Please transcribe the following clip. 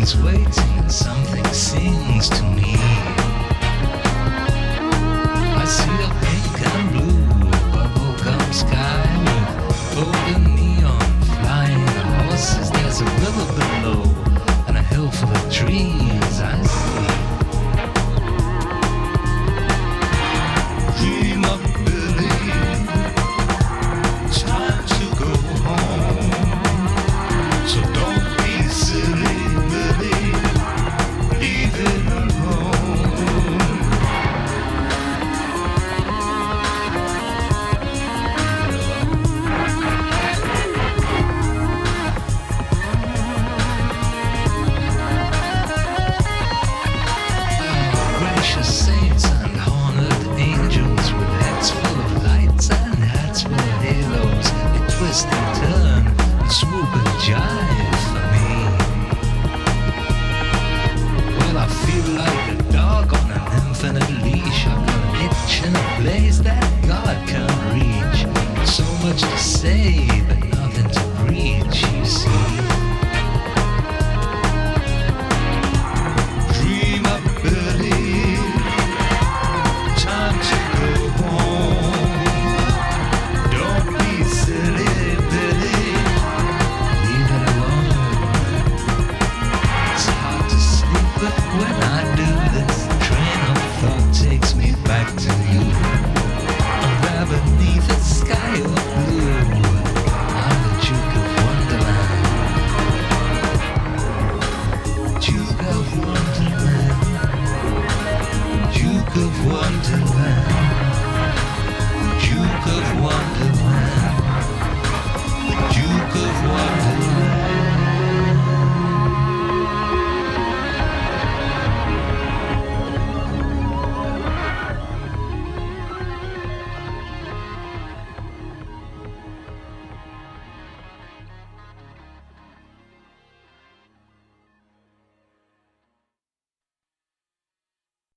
Everyone's waiting, something sings to me. I see a pink and blue bubblegum sky with golden neon flying horses. There's a river below and a hill full of trees. I see. Dream of Billy, time to go home. So don't be silly, Billy, leave it alone. Gracious saints and honored angels with heads full of lights and hats full of halos, they twist and turn and swoop and jive for me. Well, I feel like a dog on an infinite leash. I've got an itch and a blaze that God can't reach. So much to say, but nothing to preach, you see. Dream of Billy, time to go home. Don't be silly, Billy, leave it alone. It's hard to sleep, but when